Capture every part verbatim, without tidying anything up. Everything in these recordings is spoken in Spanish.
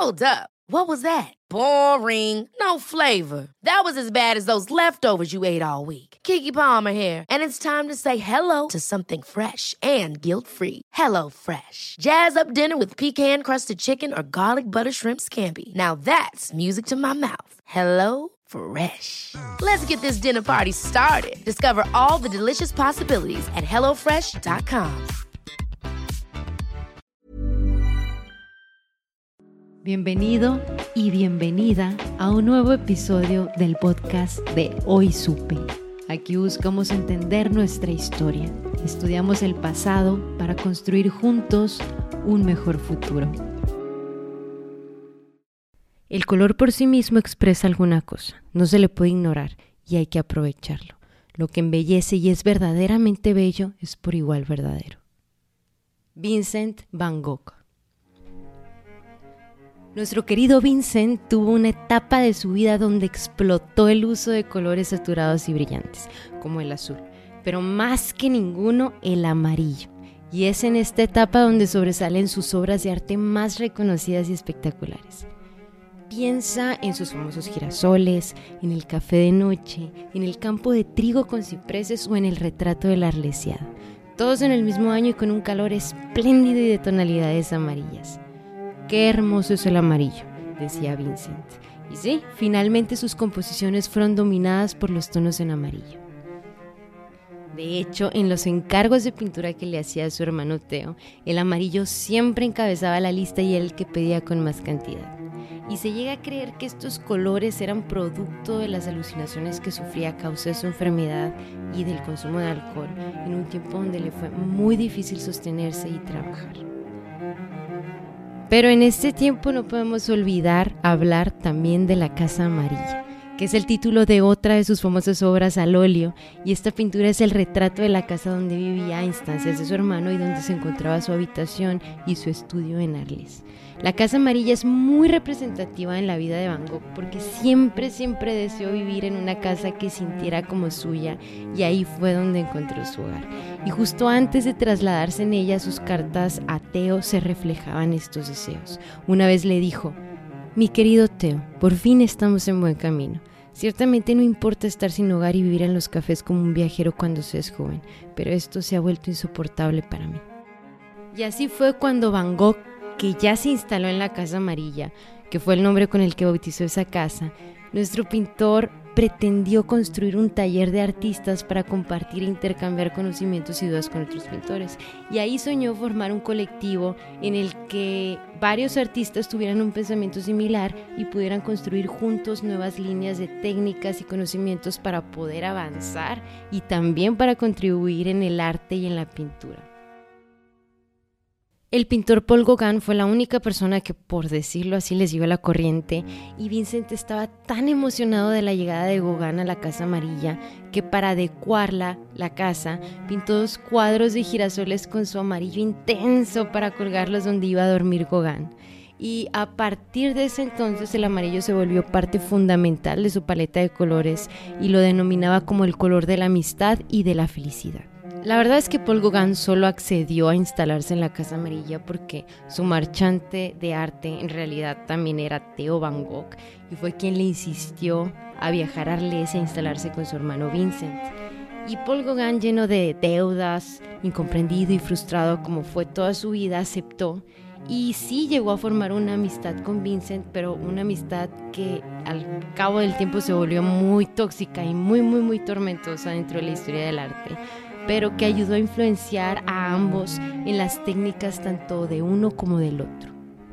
Hold up. What was that? Boring. No flavor. That was as bad as those leftovers you ate all week. Keke Palmer here, and it's time to say hello to something fresh and guilt-free. Hello Fresh. Jazz up dinner with pecan-crusted chicken or garlic butter shrimp scampi. Now that's music to my mouth. Hello Fresh. Let's get this dinner party started. Discover all the delicious possibilities at hello fresh dot com. Bienvenido y bienvenida a un nuevo episodio del podcast de Hoy Supe. Aquí buscamos entender nuestra historia, estudiamos el pasado para construir juntos un mejor futuro. El color por sí mismo expresa alguna cosa, no se le puede ignorar y hay que aprovecharlo. Lo que embellece y es verdaderamente bello es por igual verdadero. Vincent Van Gogh. Nuestro querido Vincent tuvo una etapa de su vida donde explotó el uso de colores saturados y brillantes, como el azul, pero más que ninguno el amarillo. Y es en esta etapa donde sobresalen sus obras de arte más reconocidas y espectaculares. Piensa en sus famosos girasoles, en el café de noche, en el campo de trigo con cipreses o en el retrato de la Arlesiada. Todos en el mismo año y con un calor espléndido y de tonalidades amarillas. ¡Qué hermoso es el amarillo!, decía Vincent. Y sí, finalmente sus composiciones fueron dominadas por los tonos en amarillo. De hecho, en los encargos de pintura que le hacía a su hermano Theo, el amarillo siempre encabezaba la lista y era el que pedía con más cantidad. Y se llega a creer que estos colores eran producto de las alucinaciones que sufría a causa de su enfermedad y del consumo de alcohol, en un tiempo donde le fue muy difícil sostenerse y trabajar. Pero en este tiempo no podemos olvidar hablar también de La Casa Amarilla, que es el título de otra de sus famosas obras al óleo, y esta pintura es el retrato de la casa donde vivía a instancias de su hermano y donde se encontraba su habitación y su estudio en Arles. La Casa Amarilla es muy representativa en la vida de Van Gogh porque siempre, siempre deseó vivir en una casa que sintiera como suya y ahí fue donde encontró su hogar. Y justo antes de trasladarse en ella, sus cartas a Theo se reflejaban estos deseos. Una vez le dijo: «Mi querido Theo, por fin estamos en buen camino. Ciertamente no importa estar sin hogar y vivir en los cafés como un viajero cuando se es joven, pero esto se ha vuelto insoportable para mí». Y así fue cuando Van Gogh, que ya se instaló en la Casa Amarilla, que fue el nombre con el que bautizó esa casa, nuestro pintor pretendió construir un taller de artistas para compartir e intercambiar conocimientos y dudas con otros pintores. Y ahí soñó formar un colectivo en el que varios artistas tuvieran un pensamiento similar y pudieran construir juntos nuevas líneas de técnicas y conocimientos para poder avanzar y también para contribuir en el arte y en la pintura. El pintor Paul Gauguin fue la única persona que, por decirlo así, les siguió la corriente, y Vincent estaba tan emocionado de la llegada de Gauguin a la Casa Amarilla que para adecuarla, la casa, pintó dos cuadros de girasoles con su amarillo intenso para colgarlos donde iba a dormir Gauguin. Y a partir de ese entonces el amarillo se volvió parte fundamental de su paleta de colores y lo denominaba como el color de la amistad y de la felicidad. La verdad es que Paul Gauguin solo accedió a instalarse en la Casa Amarilla porque su marchante de arte en realidad también era Theo Van Gogh y fue quien le insistió a viajar a Arles e instalarse con su hermano Vincent. Y Paul Gauguin, lleno de deudas, incomprendido y frustrado como fue toda su vida, aceptó y sí llegó a formar una amistad con Vincent, pero una amistad que al cabo del tiempo se volvió muy tóxica y muy muy muy tormentosa dentro de la historia del arte, pero que ayudó a influenciar a ambos en las técnicas tanto de uno como del otro.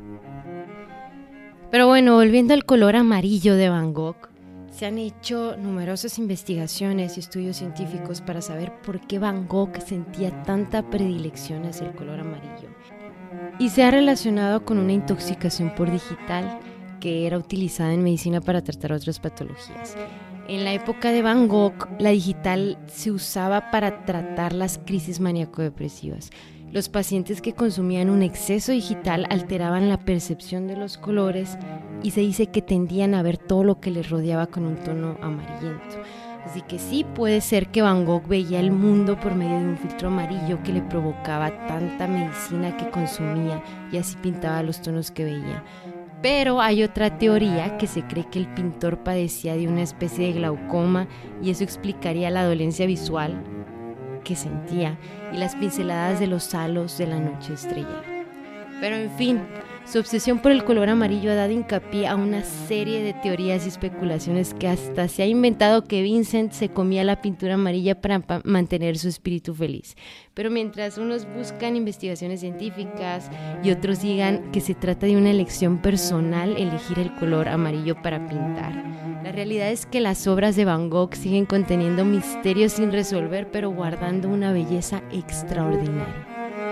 Pero bueno, volviendo al color amarillo de Van Gogh, se han hecho numerosas investigaciones y estudios científicos para saber por qué Van Gogh sentía tanta predilección hacia el color amarillo. Y se ha relacionado con una intoxicación por digital que era utilizada en medicina para tratar otras patologías. En la época de Van Gogh, la digital se usaba para tratar las crisis maníaco-depresivas. Los pacientes que consumían un exceso digital alteraban la percepción de los colores y se dice que tendían a ver todo lo que les rodeaba con un tono amarillento. Así que sí, puede ser que Van Gogh veía el mundo por medio de un filtro amarillo que le provocaba tanta medicina que consumía y así pintaba los tonos que veía. Pero hay otra teoría que se cree que el pintor padecía de una especie de glaucoma y eso explicaría la dolencia visual que sentía y las pinceladas de los halos de la noche estrellada. Pero en fin, su obsesión por el color amarillo ha dado hincapié a una serie de teorías y especulaciones que hasta se ha inventado que Vincent se comía la pintura amarilla para pa- mantener su espíritu feliz. Pero mientras unos buscan investigaciones científicas y otros digan que se trata de una elección personal elegir el color amarillo para pintar, la realidad es que las obras de Van Gogh siguen conteniendo misterios sin resolver, pero guardando una belleza extraordinaria.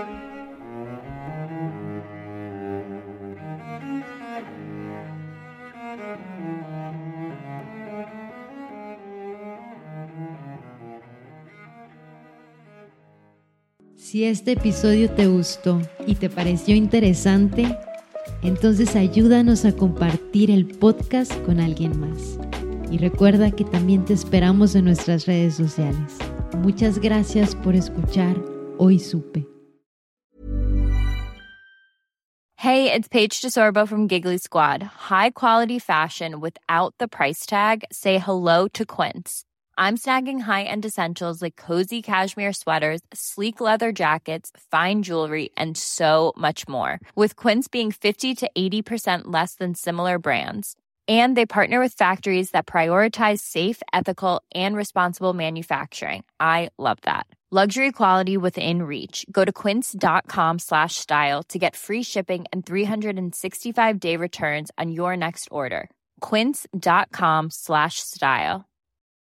Si este episodio te gustó y te pareció interesante, entonces ayúdanos a compartir el podcast con alguien más. Y recuerda que también te esperamos en nuestras redes sociales. Muchas gracias por escuchar Hoy Supe. Hey, it's Paige DeSorbo from Giggly Squad. High quality fashion without the price tag. Say hello to Quince. I'm snagging high-end essentials like cozy cashmere sweaters, sleek leather jackets, fine jewelry, and so much more. With Quince being fifty to eighty percent less than similar brands. And they partner with factories that prioritize safe, ethical, and responsible manufacturing. I love that. Luxury quality within reach. Go to quince.com slash style to get free shipping and three sixty-five day returns on your next order. Quince.com slash style.